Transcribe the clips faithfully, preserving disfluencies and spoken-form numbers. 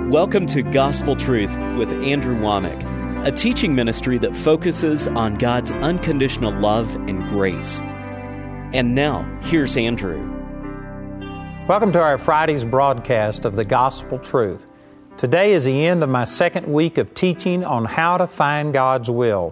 Welcome to Gospel Truth with Andrew Womack, a teaching ministry that focuses on God's unconditional love and grace. And now, here's Andrew. Welcome to our Friday's broadcast of the Gospel Truth. Today is the end of my second week of teaching on how to find God's will.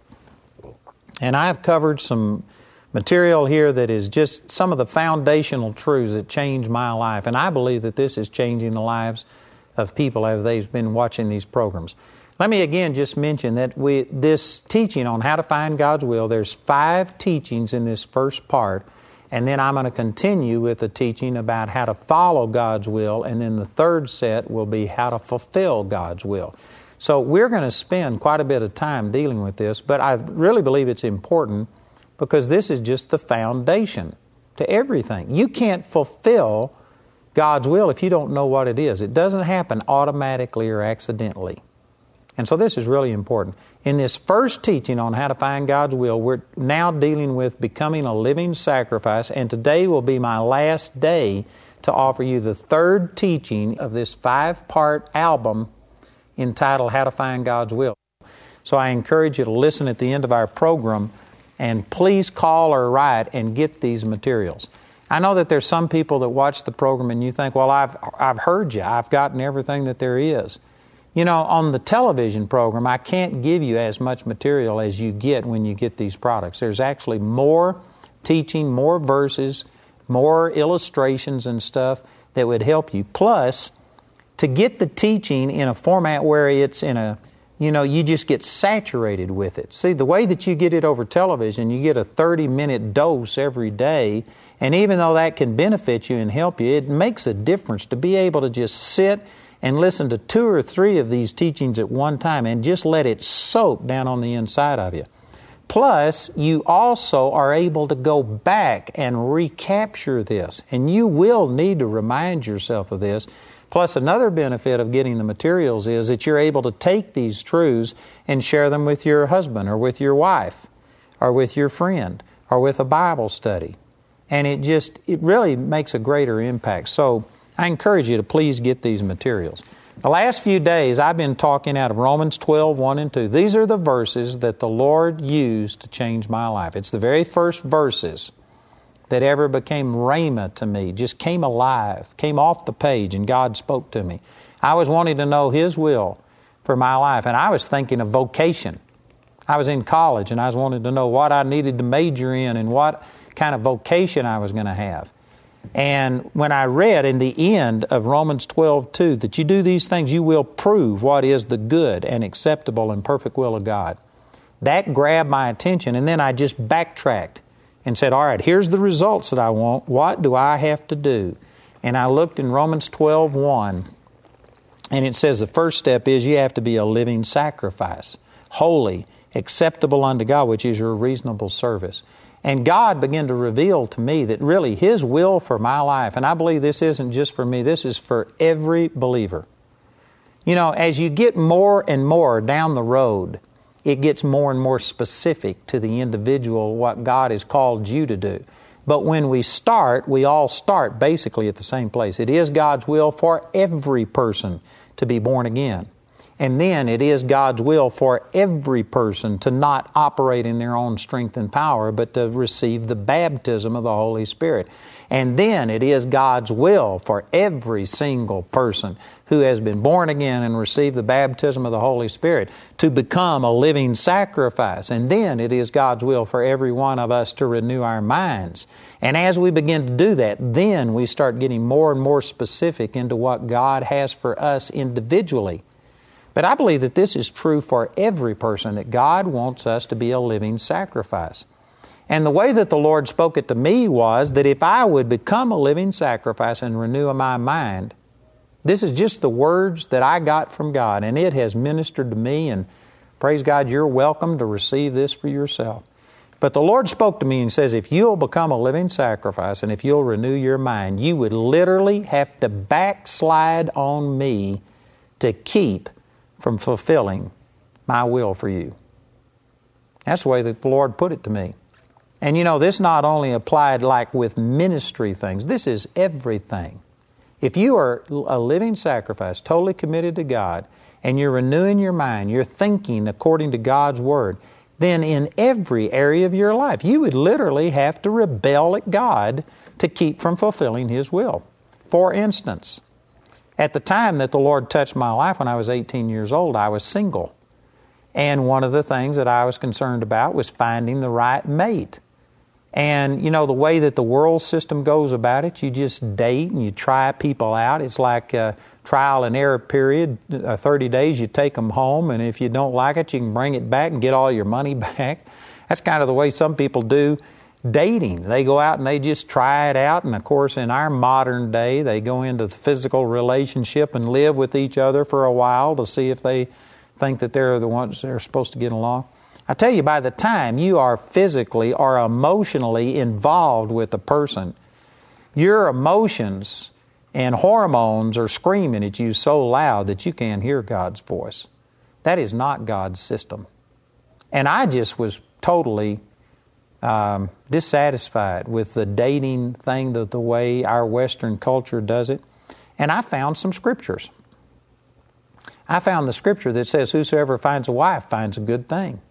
And I have covered some material here that is just some of the foundational truths that changed my life. And I believe that this is changing the lives of people as they've been watching these programs. Let me again just mention that we this teaching on how to find God's will, there's five teachings in this first part, and then I'm going to continue with the teaching about how to follow God's will, and then the third set will be how to fulfill God's will. So we're going to spend quite a bit of time dealing with this, but I really believe it's important because this is just the foundation to everything. You can't fulfill God's will if you don't know what it is. It doesn't happen automatically or accidentally. And so this is really important. In this first teaching on how to find God's will, we're now dealing with becoming a living sacrifice, and today will be my last day to offer you the third teaching of this five-part album entitled How to Find God's Will. So I encourage you to listen at the end of our program, and please call or write and get these materials. I know that there's some people that watch the program and you think, well, I've I've heard you. I've gotten everything that there is. You know, on the television program, I can't give you as much material as you get when you get these products. There's actually more teaching, more verses, more illustrations and stuff that would help you. Plus, to get the teaching in a format where it's in a, you know, you just get saturated with it. See, the way that you get it over television, you get a thirty-minute dose every day. And even though that can benefit you and help you, it makes a difference to be able to just sit and listen to two or three of these teachings at one time and just let it soak down on the inside of you. Plus, you also are able to go back and recapture this. And you will need to remind yourself of this. Plus, another benefit of getting the materials is that you're able to take these truths and share them with your husband or with your wife or with your friend or with a Bible study. And it just, it really makes a greater impact. So I encourage you to please get these materials. The last few days I've been talking out of Romans twelve, one and two. These are the verses that the Lord used to change my life. It's the very first verses that ever became rhema to me, just came alive, came off the page, and God spoke to me. I was wanting to know His will for my life, and I was thinking of vocation. I was in college, and I was wanting to know what I needed to major in and what kind of vocation I was going to have. And when I read in the end of Romans twelve, two, that you do these things, you will prove what is the good and acceptable and perfect will of God. That grabbed my attention, and then I just backtracked and said, all right, here's the results that I want. What do I have to do? And I looked in Romans twelve, one, and it says the first step is you have to be a living sacrifice, holy, acceptable unto God, which is your reasonable service. And God began to reveal to me that really His will for my life, and I believe this isn't just for me, this is for every believer. You know, as you get more and more down the road, it gets more and more specific to the individual what God has called you to do. But when we start, we all start basically at the same place. It is God's will for every person to be born again. And then it is God's will for every person to not operate in their own strength and power, but to receive the baptism of the Holy Spirit. And then it is God's will for every single person who has been born again and received the baptism of the Holy Spirit to become a living sacrifice. And then it is God's will for every one of us to renew our minds. And as we begin to do that, then we start getting more and more specific into what God has for us individually. But I believe that this is true for every person, that God wants us to be a living sacrifice. And the way that the Lord spoke it to me was that if I would become a living sacrifice and renew my mind, this is just the words that I got from God, and it has ministered to me, and praise God, you're welcome to receive this for yourself. But the Lord spoke to me and says, if you'll become a living sacrifice and if you'll renew your mind, you would literally have to backslide on me to keep from fulfilling my will for you. That's the way that the Lord put it to me. And you know, this not only applied like with ministry things, this is everything. If you are a living sacrifice, totally committed to God, and you're renewing your mind, you're thinking according to God's Word, then in every area of your life, you would literally have to rebel at God to keep from fulfilling His will. For instance, at the time that the Lord touched my life when I was eighteen years old, I was single. And one of the things that I was concerned about was finding the right mate. And, you know, the way that the world system goes about it, you just date and you try people out. It's like a trial and error period. Uh, thirty days, you take them home, and if you don't like it, you can bring it back and get all your money back. That's kind of the way some people do dating. They go out and they just try it out. And, of course, in our modern day, they go into the physical relationship and live with each other for a while to see if they think that they're the ones that are supposed to get along. I tell you, by the time you are physically or emotionally involved with a person, your emotions and hormones are screaming at you so loud that you can't hear God's voice. That is not God's system. And I just was totally um, dissatisfied with the dating thing, the, the way our Western culture does it. And I found some scriptures. I found the scripture that says, whosoever finds a wife finds a good thing.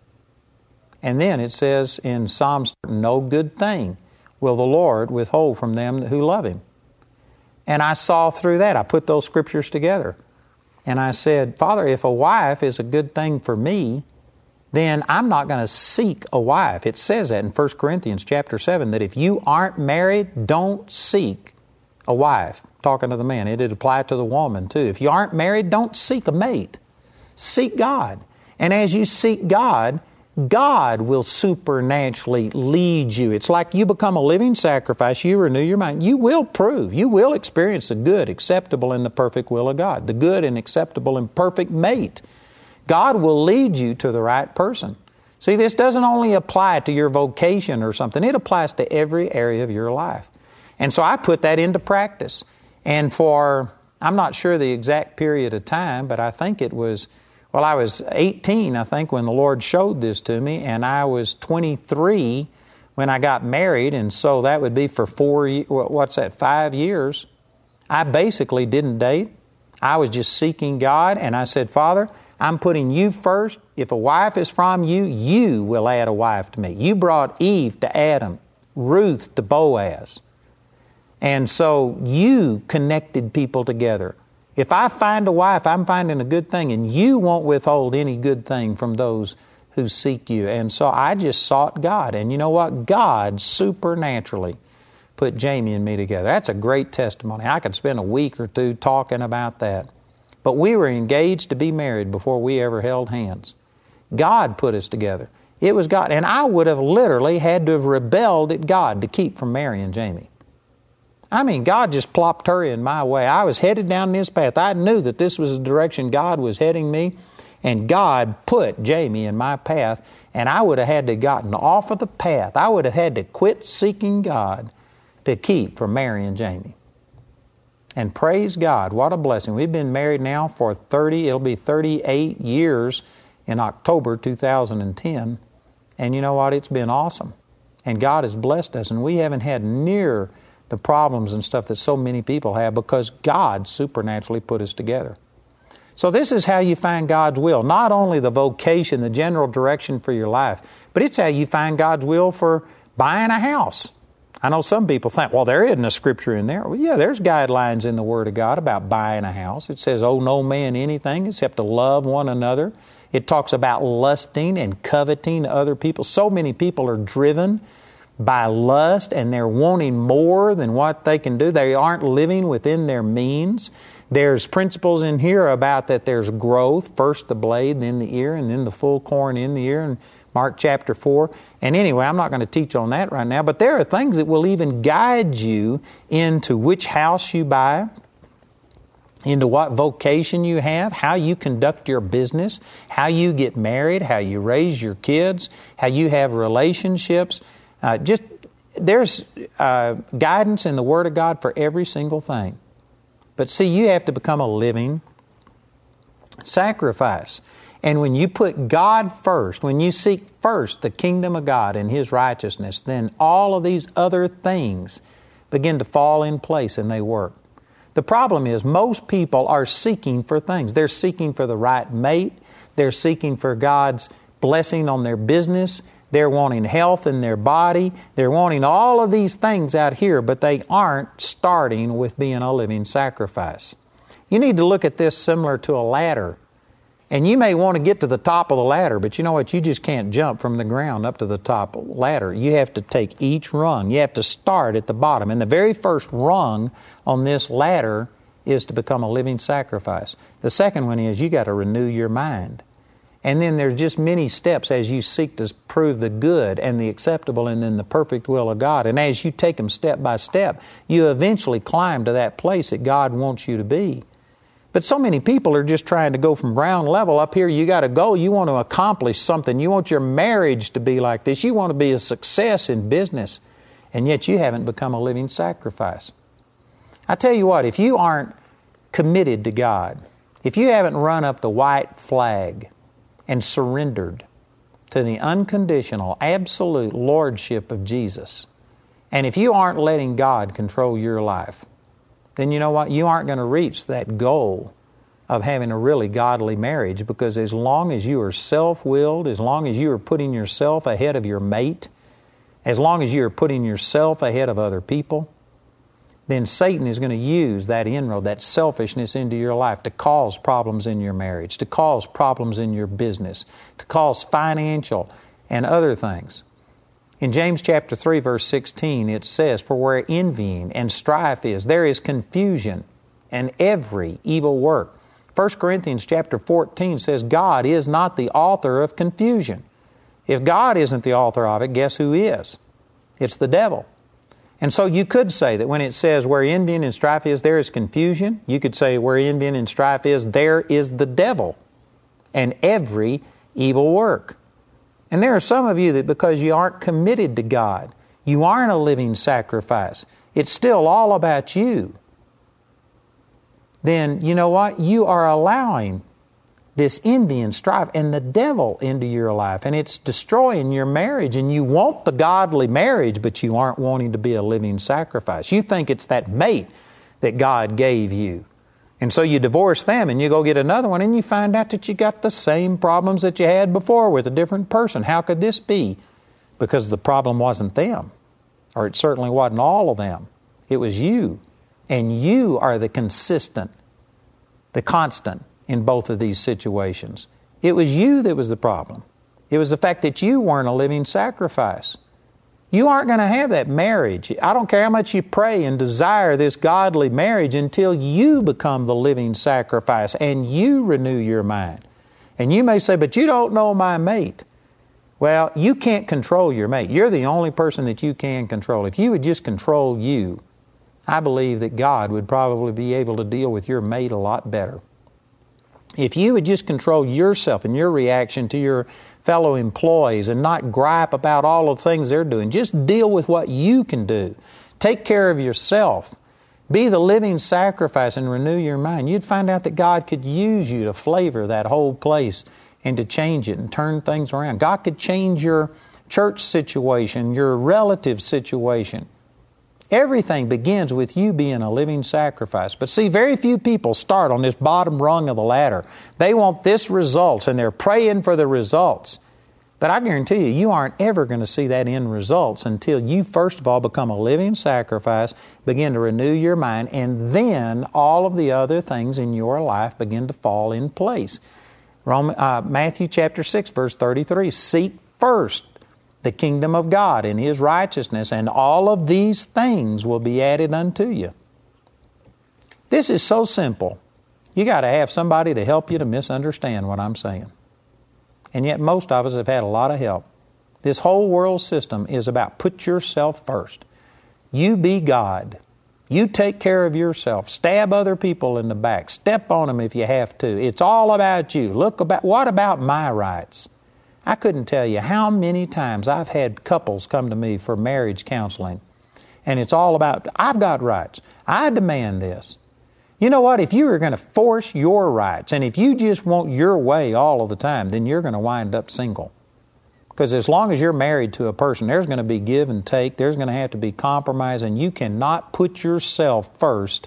And then it says in Psalms, no good thing will the Lord withhold from them who love Him. And I saw through that. I put those scriptures together. And I said, Father, if a wife is a good thing for me, then I'm not going to seek a wife. It says that in First Corinthians chapter seven, that if you aren't married, don't seek a wife. Talking to the man. It did apply to the woman too. If you aren't married, don't seek a mate. Seek God. And as you seek God, God will supernaturally lead you. It's like you become a living sacrifice. You renew your mind. You will prove. You will experience the good, acceptable, and the perfect will of God. The good and acceptable and perfect mate. God will lead you to the right person. See, this doesn't only apply to your vocation or something. It applies to every area of your life. And so I put that into practice. And for, I'm not sure the exact period of time, but I think it was, well, I was eighteen, I think, when the Lord showed this to me, and I was twenty-three when I got married, and so that would be for four, what's that, five years. I basically didn't date. I was just seeking God, and I said, Father, I'm putting you first. If a wife is from you, you will add a wife to me. You brought Eve to Adam, Ruth to Boaz. And so you connected people together. If I find a wife, I'm finding a good thing, and you won't withhold any good thing from those who seek you. And so I just sought God. And you know what? God supernaturally put Jamie and me together. That's a great testimony. I could spend a week or two talking about that. But we were engaged to be married before we ever held hands. God put us together. It was God. And I would have literally had to have rebelled at God to keep from marrying Jamie. I mean, God just plopped her in my way. I was headed down this path. I knew that this was the direction God was heading me, and God put Jamie in my path, and I would have had to have gotten off of the path. I would have had to quit seeking God to keep from marrying Jamie. And praise God, what a blessing. We've been married now for thirty, it'll be thirty-eight years in October two thousand ten, and you know what? It's been awesome. And God has blessed us, and we haven't had near the problems and stuff that so many people have because God supernaturally put us together. So this is how you find God's will. Not only the vocation, the general direction for your life, but it's how you find God's will for buying a house. I know some people think, well, there isn't a scripture in there. Well, yeah, there's guidelines in the Word of God about buying a house. It says, owe no man anything except to love one another. It talks about lusting and coveting other people. So many people are driven by lust, and they're wanting more than what they can do. They aren't living within their means. There's principles in here about that there's growth, first the blade, then the ear, and then the full corn in the ear, in Mark chapter four. And anyway, I'm not going to teach on that right now, but there are things that will even guide you into which house you buy, into what vocation you have, how you conduct your business, how you get married, how you raise your kids, how you have relationships. Uh, just there's uh, guidance in the Word of God for every single thing. But see, you have to become a living sacrifice. And when you put God first, when you seek first the kingdom of God and His righteousness, then all of these other things begin to fall in place and they work. The problem is most people are seeking for things. They're seeking for the right mate. They're seeking for God's blessing on their business. They're wanting health in their body. They're wanting all of these things out here, but they aren't starting with being a living sacrifice. You need to look at this similar to a ladder. And you may want to get to the top of the ladder, but you know what? You just can't jump from the ground up to the top ladder. You have to take each rung. You have to start at the bottom. And the very first rung on this ladder is to become a living sacrifice. The second one is you got to renew your mind. And then there's just many steps as you seek to prove the good and the acceptable and then the perfect will of God. And as you take them step by step, you eventually climb to that place that God wants you to be. But so many people are just trying to go from ground level up here. You got to go. You want to accomplish something. You want your marriage to be like this. You want to be a success in business. And yet you haven't become a living sacrifice. I tell you what, if you aren't committed to God, if you haven't run up the white flag and surrendered to the unconditional, absolute lordship of Jesus, and if you aren't letting God control your life, then you know what? You aren't going to reach that goal of having a really godly marriage, because as long as you are self-willed, as long as you are putting yourself ahead of your mate, as long as you are putting yourself ahead of other people, then Satan is going to use that inroad, that selfishness into your life to cause problems in your marriage, to cause problems in your business, to cause financial and other things. In James chapter three, verse sixteen, it says, "For where envying and strife is, there is confusion and every evil work." First Corinthians chapter fourteen says, God is not the author of confusion. If God isn't the author of it, guess who is? It's the devil. And so you could say that when it says, where envying and strife is, there is confusion. You could say, where envying and strife is, there is the devil and every evil work. And there are some of you that because you aren't committed to God, you aren't a living sacrifice, it's still all about you, then you know what? You are allowing this envy and strife and the devil into your life, and it's destroying your marriage. And you want the godly marriage, but you aren't wanting to be a living sacrifice. You think it's that mate that God gave you. And so you divorce them and you go get another one and you find out that you got the same problems that you had before with a different person. How could this be? Because the problem wasn't them, or it certainly wasn't all of them. It was you. And you are the consistent, the constant in both of these situations. It was you that was the problem. It was the fact that you weren't a living sacrifice. You aren't going to have that marriage. I don't care how much you pray and desire this godly marriage until you become the living sacrifice and you renew your mind. And you may say, but you don't know my mate. Well, you can't control your mate. You're the only person that you can control. If you would just control you, I believe that God would probably be able to deal with your mate a lot better. If you would just control yourself and your reaction to your fellow employees and not gripe about all the things they're doing, just deal with what you can do. Take care of yourself. Be the living sacrifice and renew your mind. You'd find out that God could use you to flavor that whole place and to change it and turn things around. God could change your church situation, your relative situation. Everything begins with you being a living sacrifice. But see, very few people start on this bottom rung of the ladder. They want this results, and they're praying for the results. But I guarantee you, you aren't ever going to see that end results until you, first of all, become a living sacrifice, begin to renew your mind, and then all of the other things in your life begin to fall in place. Roman, uh, Matthew chapter six, verse thirty-three, seek first the kingdom of God and His righteousness, and all of these things will be added unto you. This is so simple. You got to have somebody to help you to misunderstand what I'm saying. And yet most of us have had a lot of help. This whole world system is about put yourself first. You be God. You take care of yourself. Stab other people in the back. Step on them if you have to. It's all about you. Look about, what about my rights? I couldn't tell you how many times I've had couples come to me for marriage counseling, and it's all about, I've got rights. I demand this. You know what? If you are going to force your rights, and if you just want your way all of the time, then you're going to wind up single. Because as long as you're married to a person, there's going to be give and take. There's going to have to be compromise, and you cannot put yourself first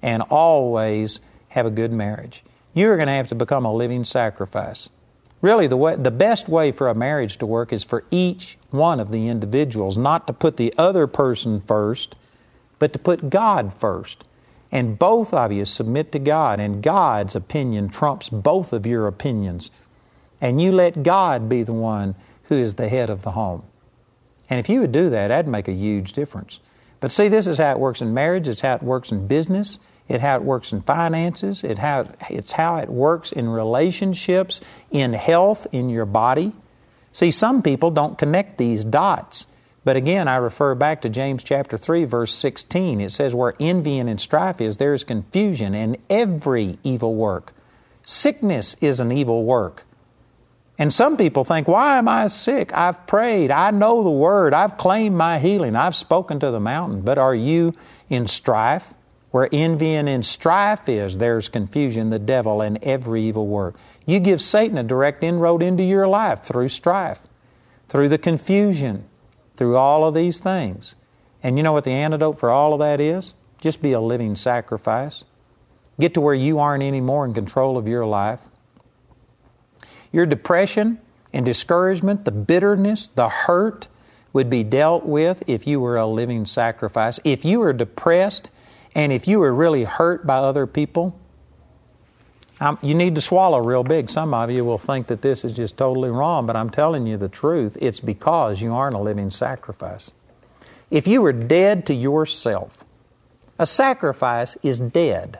and always have a good marriage. You're going to have to become a living sacrifice. Really, the way, the best way for a marriage to work is for each one of the individuals not to put the other person first, but to put God first. And both of you submit to God, and God's opinion trumps both of your opinions. And you let God be the one who is the head of the home. And if you would do that, that'd make a huge difference. But see, this is how it works in marriage. It's how it works in business. It's how it works in finances. It how, it's how it works in relationships, in health, in your body. See, some people don't connect these dots. But again, I refer back to James chapter three, verse sixteen. It says, where envy and strife is, there is confusion and every evil work. Sickness is an evil work. And some people think, why am I sick? I've prayed. I know the Word. I've claimed my healing. I've spoken to the mountain. But are you in strife? Where envy and in strife is, there's confusion, the devil, and every evil work. You give Satan a direct inroad into your life through strife, through the confusion, through all of these things. And you know what the antidote for all of that is? Just be a living sacrifice. Get to where you aren't anymore in control of your life. Your depression and discouragement, the bitterness, the hurt would be dealt with if you were a living sacrifice. If you were depressed and if you were really hurt by other people, um, you need to swallow real big. Some of you will think that this is just totally wrong, but I'm telling you the truth. It's because you aren't a living sacrifice. If you were dead to yourself, a sacrifice is dead.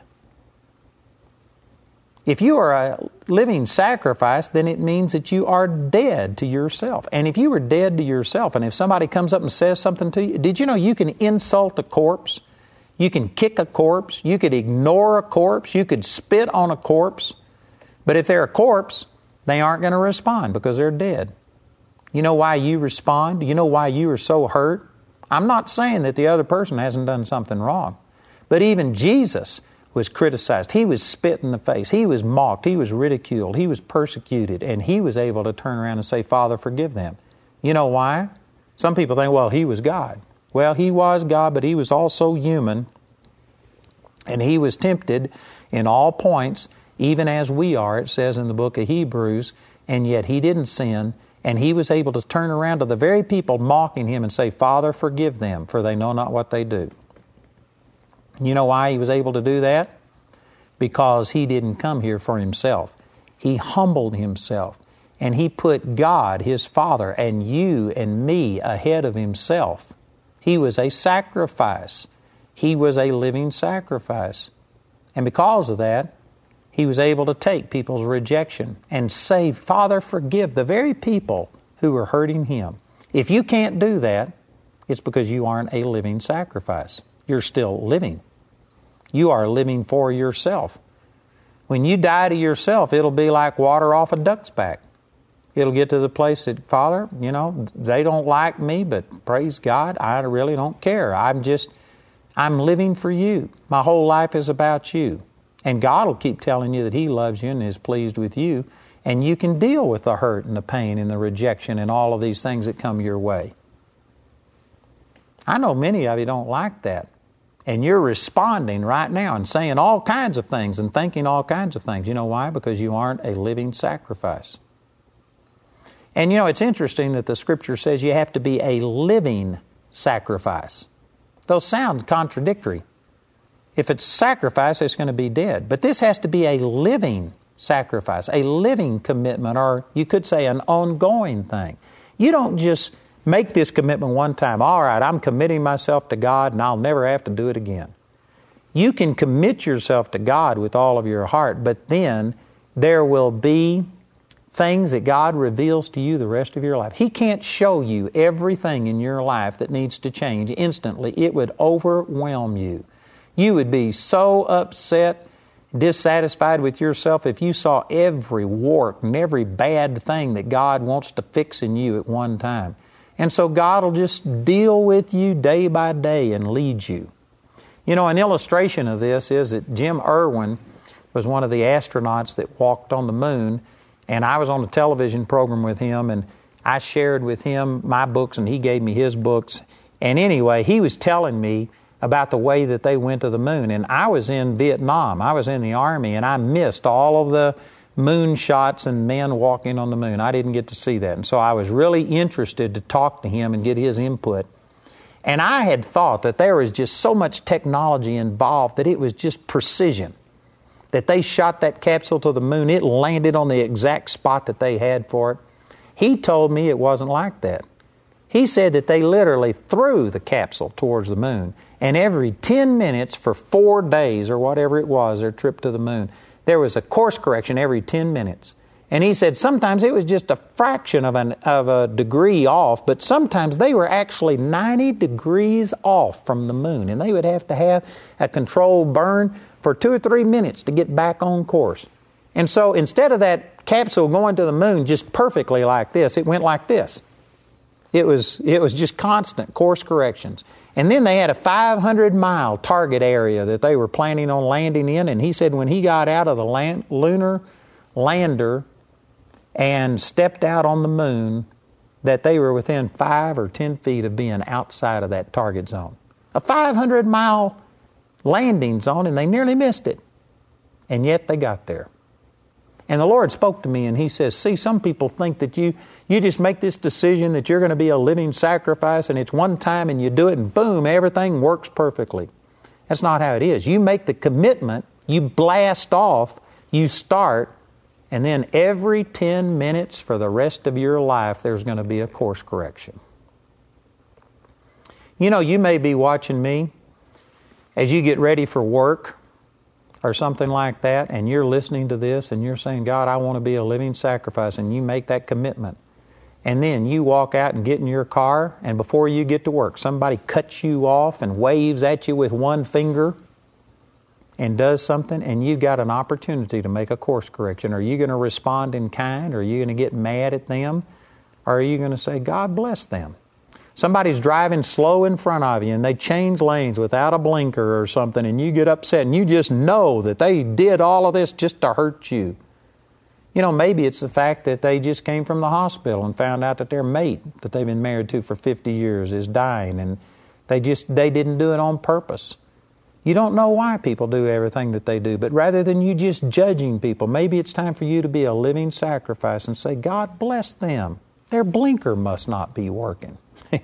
If you are a living sacrifice, then it means that you are dead to yourself. And if you were dead to yourself, and if somebody comes up and says something to you, did you know you can insult a corpse? You can kick a corpse. You could ignore a corpse. You could spit on a corpse. But if they're a corpse, they aren't going to respond because they're dead. You know why you respond? You know why you are so hurt? I'm not saying that the other person hasn't done something wrong. But even Jesus was criticized. He was spit in the face. He was mocked. He was ridiculed. He was persecuted. And He was able to turn around and say, Father, forgive them. You know why? Some people think, well, He was God. Well, He was God, but He was also human. And He was tempted in all points, even as we are, it says in the book of Hebrews. And yet He didn't sin. And He was able to turn around to the very people mocking Him and say, Father, forgive them, for they know not what they do. You know why He was able to do that? Because He didn't come here for Himself. He humbled Himself. And He put God, His Father, and you and me ahead of Himself. He was a sacrifice. He was a living sacrifice. And because of that, He was able to take people's rejection and say, Father, forgive the very people who were hurting Him. If you can't do that, it's because you aren't a living sacrifice. You're still living. You are living for yourself. When you die to yourself, it'll be like water off a duck's back. It'll get to the place that, Father, you know, they don't like me, but praise God, I really don't care. I'm just, I'm living for you. My whole life is about you. And God will keep telling you that He loves you and is pleased with you. And you can deal with the hurt and the pain and the rejection and all of these things that come your way. I know many of you don't like that. And you're responding right now and saying all kinds of things and thinking all kinds of things. You know why? Because you aren't a living sacrifice. And you know, it's interesting that the Scripture says you have to be a living sacrifice. Those sound contradictory. If it's sacrifice, it's going to be dead. But this has to be a living sacrifice, a living commitment, or you could say an ongoing thing. You don't just make this commitment one time. All right, I'm committing myself to God and I'll never have to do it again. You can commit yourself to God with all of your heart, but then there will be things that God reveals to you the rest of your life. He can't show you everything in your life that needs to change instantly. It would overwhelm you. You would be so upset, dissatisfied with yourself if you saw every wart and every bad thing that God wants to fix in you at one time. And so God will just deal with you day by day and lead you. You know, an illustration of this is that Jim Irwin was one of the astronauts that walked on the moon, and I was on a television program with him, and I shared with him my books, and he gave me his books. And anyway, he was telling me about the way that they went to the moon. And I was in Vietnam. I was in the Army, and I missed all of the moon shots and men walking on the moon. I didn't get to see that. And so I was really interested to talk to him and get his input. And I had thought that there was just so much technology involved that it was just precision. That they shot that capsule to the moon, it landed on the exact spot that they had for it. He told me it wasn't like that. He said that they literally threw the capsule towards the moon, and every ten minutes for four days or whatever it was, their trip to the moon, there was a course correction every ten minutes. And he said sometimes it was just a fraction of, an, of a degree off, but sometimes they were actually ninety degrees off from the moon, and they would have to have a controlled burn for two or three minutes to get back on course. And so instead of that capsule going to the moon just perfectly like this, it went like this. It was, it was just constant course corrections. And then they had a five hundred mile target area that they were planning on landing in, and he said when he got out of the land, lunar lander and stepped out on the moon, that they were within five or ten feet of being outside of that target zone. A five hundred mile landing zone, and they nearly missed it. And yet they got there. And the Lord spoke to me, and He says, see, some people think that you, you just make this decision that you're going to be a living sacrifice, and it's one time and you do it, and boom, everything works perfectly. That's not how it is. You make the commitment, you blast off, you start, and then every ten minutes for the rest of your life, there's going to be a course correction. You know, you may be watching me as you get ready for work or something like that, and you're listening to this and you're saying, God, I want to be a living sacrifice, and you make that commitment. And then you walk out and get in your car, and before you get to work, somebody cuts you off and waves at you with one finger and does something, and you've got an opportunity to make a course correction. Are you going to respond in kind? Or are you going to get mad at them? Or are you going to say, God bless them? Somebody's driving slow in front of you and they change lanes without a blinker or something, and you get upset and you just know that they did all of this just to hurt you. You know, maybe it's the fact that they just came from the hospital and found out that their mate that they've been married to for fifty years is dying, and they just they didn't do it on purpose. You don't know why people do everything that they do, but rather than you just judging people, maybe it's time for you to be a living sacrifice and say, God bless them. Their blinker must not be working.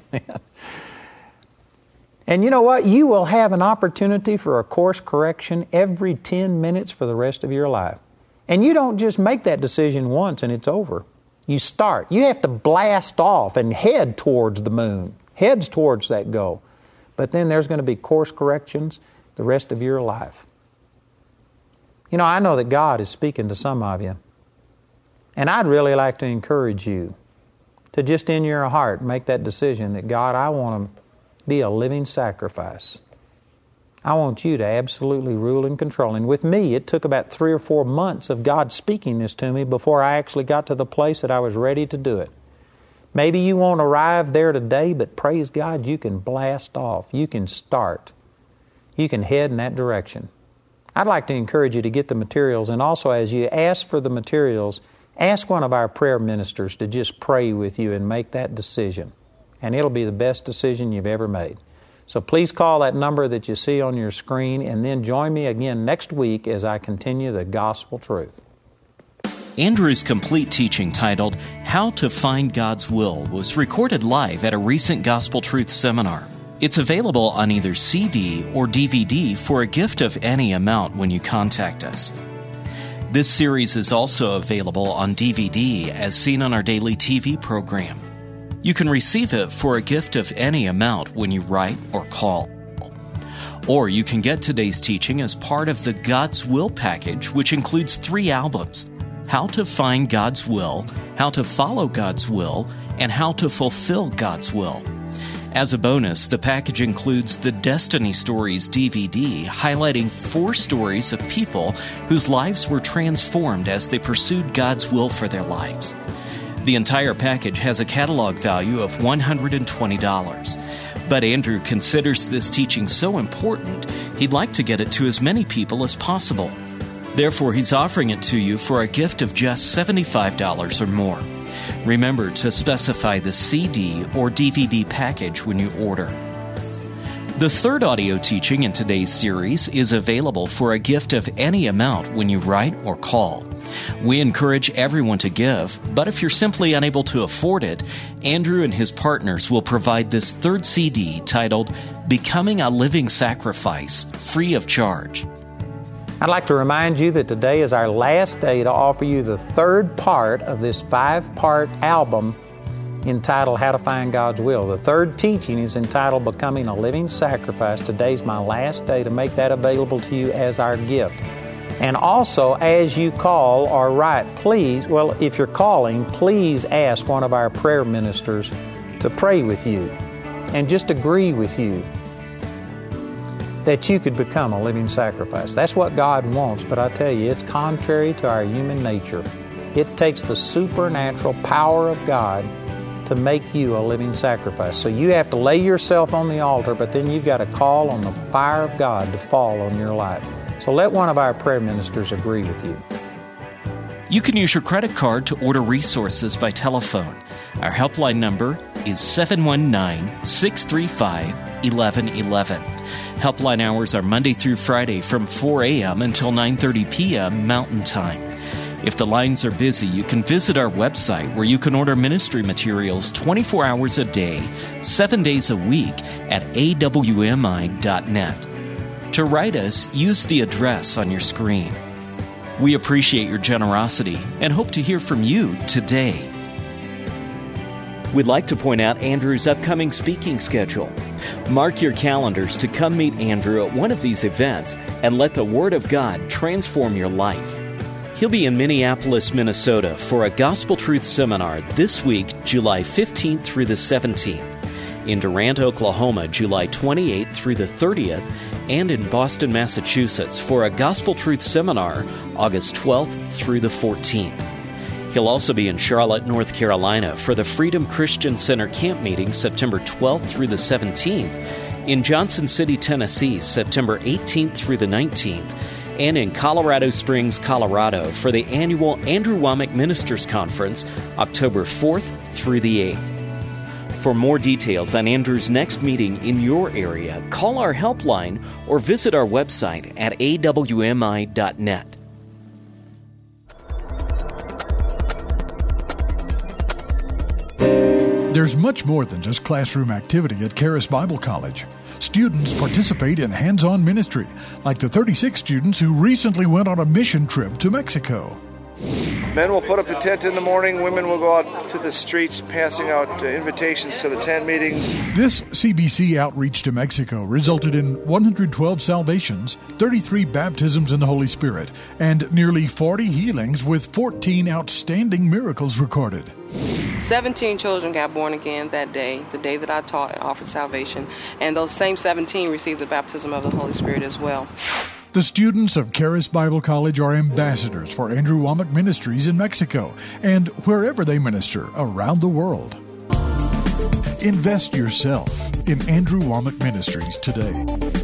And you know what? You will have an opportunity for a course correction every ten minutes for the rest of your life. And you don't just make that decision once and it's over. You start. You have to blast off and head towards the moon, heads towards that goal. But then there's going to be course corrections the rest of your life. You know, I know that God is speaking to some of you. And I'd really like to encourage you to just in your heart make that decision that, God, I want to be a living sacrifice. I want you to absolutely rule and control. And with me, it took about three or four months of God speaking this to me before I actually got to the place that I was ready to do it. Maybe you won't arrive there today, but praise God, you can blast off. You can start. You can head in that direction. I'd like to encourage you to get the materials, and also as you ask for the materials, ask one of our prayer ministers to just pray with you and make that decision. And it'll be the best decision you've ever made. So please call that number that you see on your screen, and then join me again next week as I continue the gospel truth. Andrew's complete teaching titled How to Find God's Will was recorded live at a recent Gospel Truth seminar. It's available on either C D or D V D for a gift of any amount when you contact us. This series is also available on D V D as seen on our daily T V program. You can receive it for a gift of any amount when you write or call. Or you can get today's teaching as part of the God's Will package, which includes three albums: How to Find God's Will, How to Follow God's Will, and How to Fulfill God's Will. As a bonus, the package includes the Destiny Stories D V D, highlighting four stories of people whose lives were transformed as they pursued God's will for their lives. The entire package has a catalog value of one hundred twenty dollars. But Andrew considers this teaching so important, he'd like to get it to as many people as possible. Therefore, he's offering it to you for a gift of just seventy-five dollars or more. Remember to specify the C D or D V D package when you order. The third audio teaching in today's series is available for a gift of any amount when you write or call. We encourage everyone to give, but if you're simply unable to afford it, Andrew and his partners will provide this third C D titled Becoming a Living Sacrifice, free of charge. I'd like to remind you that today is our last day to offer you the third part of this five-part album entitled How to Find God's Will. The third teaching is entitled Becoming a Living Sacrifice. Today's my last day to make that available to you as our gift. And also, as you call or write, please, well, if you're calling, please ask one of our prayer ministers to pray with you and just agree with you that you could become a living sacrifice. That's what God wants, but I tell you, it's contrary to our human nature. It takes the supernatural power of God to make you a living sacrifice. So you have to lay yourself on the altar, but then you've got to call on the fire of God to fall on your life. So let one of our prayer ministers agree with you. You can use your credit card to order resources by telephone. Our helpline number is seven one nine, six three five, one one one one. Helpline hours are Monday through Friday from four a.m. until nine thirty p.m. Mountain Time. If the lines are busy, you can visit our website where you can order ministry materials twenty-four hours a day, seven days a week at a w m i dot net. To write us, use the address on your screen. We appreciate your generosity and hope to hear from you today. We'd like to point out Andrew's upcoming speaking schedule. Mark your calendars to come meet Andrew at one of these events and let the Word of God transform your life. He'll be in Minneapolis, Minnesota for a Gospel Truth Seminar this week, July fifteenth through the seventeenth. In Durant, Oklahoma, July twenty-eighth through the thirtieth, and in Boston, Massachusetts for a Gospel Truth Seminar, August twelfth through the fourteenth. He'll also be in Charlotte, North Carolina for the Freedom Christian Center Camp Meeting, September twelfth through the seventeenth, in Johnson City, Tennessee, September eighteenth through the nineteenth, and in Colorado Springs, Colorado for the annual Andrew Wommack Ministers Conference, October fourth through the eighth. For more details on Andrew's next meeting in your area, call our helpline or visit our website at a w m i dot net. There's much more than just classroom activity at Charis Bible College. Students participate in hands-on ministry, like the thirty-six students who recently went on a mission trip to Mexico. Men will put up the tent in the morning. Women will go out to the streets passing out uh, invitations to the tent meetings. This C B C outreach to Mexico resulted in one hundred twelve salvations, thirty-three baptisms in the Holy Spirit, and nearly forty healings with fourteen outstanding miracles recorded. seventeen children got born again that day, the day that I taught and offered salvation, and those same seventeen received the baptism of the Holy Spirit as well. The students of Charis Bible College are ambassadors for Andrew Wommack Ministries in Mexico and wherever they minister around the world. Invest yourself in Andrew Wommack Ministries today.